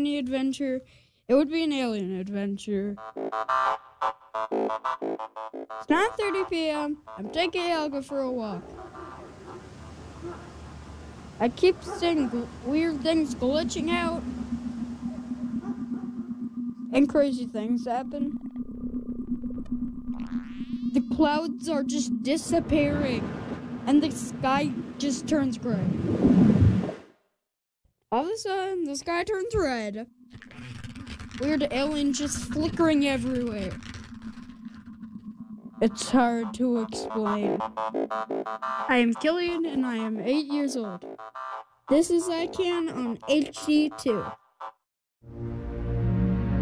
any adventure, it would be an alien adventure. It's 9:30 p.m. I'm taking Helga for a walk. I keep seeing weird things glitching out. And crazy things happen. The clouds are just disappearing. And the sky just turns gray. All of a sudden, the sky turns red. Weird aliens just flickering everywhere. It's hard to explain. I am Killian and I am 8 years old. This is I Can on HD2.